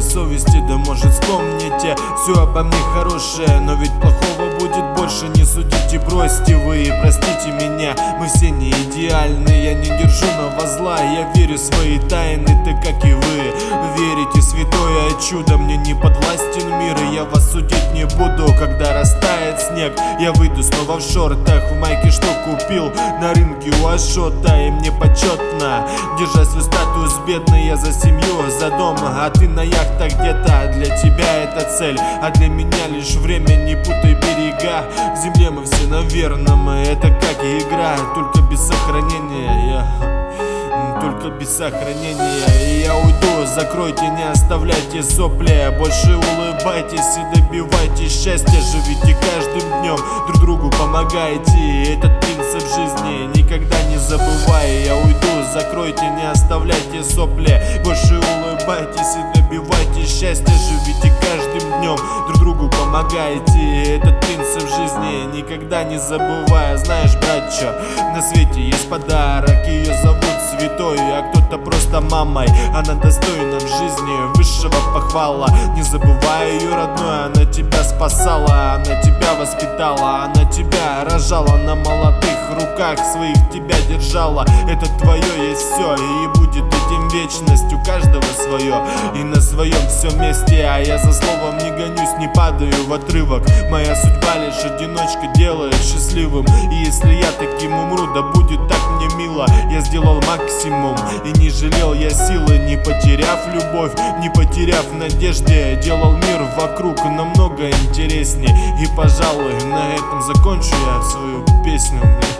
совести, да может вспомните все обо мне хорошее. Но ведь плохого будет больше, не судите, бросьте вы и простите меня. Мы все не идеальны, я не держу на вас зла. Я верю в свои тайны, так как и вы верите. Святое чудо, мне не подвластен мир, и я вас судить не буду. Когда растает снег, я выйду снова в шортах, в майке, что купил на рынке у Ашота. И мне почетно держать свой статус бедный. Я за семью, за дом, а ты на яхтах где-то. Для тебя это цель, а для меня лишь время. Не путай берега, в земле мы все на верном. Это как игра, только без сохранения. Только без сохранения. И я уйду, закройте, не оставляйте сопли. Больше улыбайтесь и добивайтесь счастья. Живите каждым днем, друг другу помогайте. Этот принцип жизни никогда не забывай. Я уйду, закройте, не оставляйте сопли. Больше улыбайтесь и добивайтесь счастья. Живите каждым днем, друг другу помогайте. Этот принцип жизни никогда не забывай. Знаешь, братчо, на свете есть подарок, ее зовут святой, а кто-то просто мамой. Она достойна в жизни высшего похвала. Не забывай ее, родной, она тебя спасала, она тебя воспитала, она тебя рожала, на молодых руках своих тебя держала. Это твое есть все, и будет этим вечность. У каждого свое, и на своем все месте. А я за словом не гонюсь, не падаю в отрывок. Моя судьба лишь одиночка делает счастливым. И если я таким умру, да будет так мне мило. Я сделал максимум и не жалел я силы, не потеряв любовь, не потеряв надежды. Делал мир вокруг намного интереснее. И, пожалуй, на этом закончу я свою песню.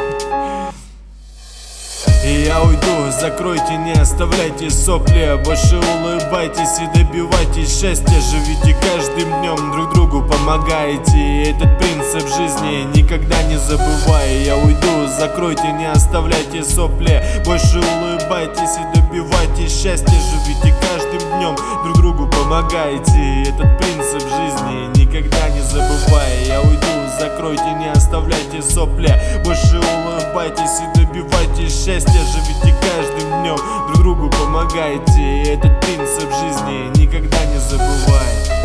И я уйду, закройте, не оставляйте сопли. Больше улыбайтесь и добивайтесь счастья. Живите каждым днем, друг другу помогайте. Этот принцип жизни никогда не забывай. Я уйду, закройте, не оставляйте сопли. Больше улыбайтесь и добивайтесь счастья. Живите каждым днем, друг другу помогайте. Этот принцип жизни никогда не забывай. Я уйду, закройте, не оставляйте сопли. Больше улыбайтесь и добивайтесь счастья. Живите каждым днем, друг другу помогайте. Этот принцип жизни никогда не забывай.